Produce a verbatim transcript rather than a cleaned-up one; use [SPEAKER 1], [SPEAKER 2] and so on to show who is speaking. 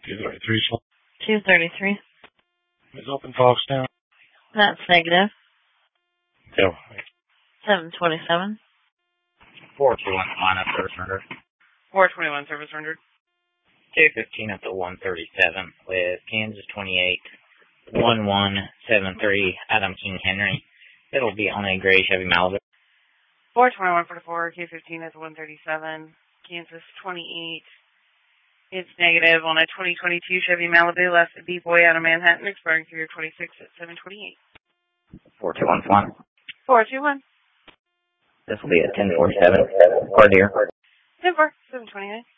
[SPEAKER 1] two thirty-three.
[SPEAKER 2] two thirty-three.
[SPEAKER 1] Is open Foxtown?
[SPEAKER 2] That's negative.
[SPEAKER 1] Go.
[SPEAKER 2] seven twenty-seven.
[SPEAKER 3] four twenty-one minus service rendered.
[SPEAKER 2] four twenty-one service rendered.
[SPEAKER 3] two fifteen up to one thirty-seven with Kansas twenty-eight. one one seven three Adam King Henry. It'll be on a gray Chevy Malibu.
[SPEAKER 2] four twenty-one forty-four, K fifteen at the one thirty-seven. Kansas twenty-eight. It's negative on a twenty twenty-two Chevy Malibu, left a B-Boy out of Manhattan, expiring through your twenty-six at seven twenty-eight.
[SPEAKER 3] four two one one.
[SPEAKER 2] four two one.
[SPEAKER 3] This will be a ten forty-seven. Car deer.
[SPEAKER 2] ten four, seven twenty-nine.